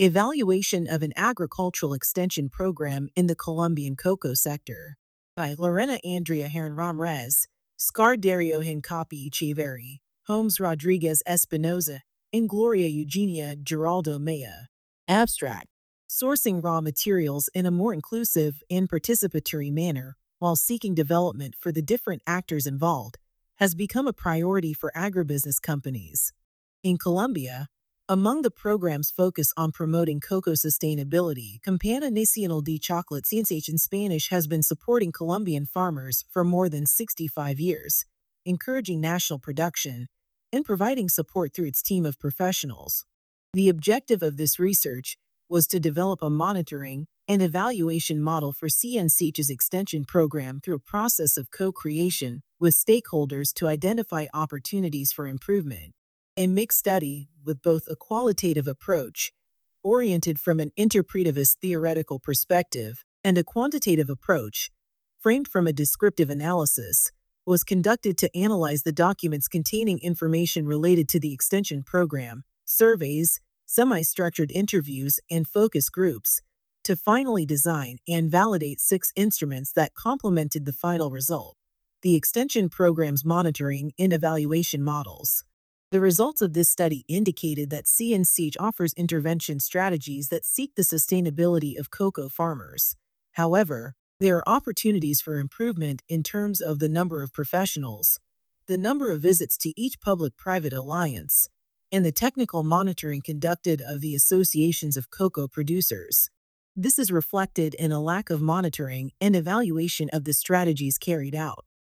Evaluation of an Agricultural Extension Program in the Colombian Cocoa Sector by Lorena Andrea Heron Ramrez, Scardario Hincapi Echeverry, Holmes Rodriguez Espinoza, and Gloria Eugenia Giraldo Maya. Abstract: sourcing raw materials in a more inclusive and participatory manner while seeking development for the different actors involved has become a priority for agribusiness companies. In Colombia, among the program's focus on promoting cocoa sustainability, Campana Nacional de Chocolate CNCH in Spanish has been supporting Colombian farmers for more than 65 years, encouraging national production and providing support through its team of professionals. The objective of this research was to develop a monitoring and evaluation model for CNCH's extension program through a process of co-creation with stakeholders to identify opportunities for improvement. A mixed study with both a qualitative approach, oriented from an interpretivist theoretical perspective, and a quantitative approach, framed from a descriptive analysis, was conducted to analyze the documents containing information related to the extension program, surveys, semi-structured interviews, and focus groups, to finally design and validate 6 instruments that complemented the final result: the extension program's monitoring and evaluation models. The results of this study indicated that CNCH offers intervention strategies that seek the sustainability of cocoa farmers. However, there are opportunities for improvement in terms of the number of professionals, the number of visits to each public-private alliance, and the technical monitoring conducted of the associations of cocoa producers. This is reflected in a lack of monitoring and evaluation of the strategies carried out.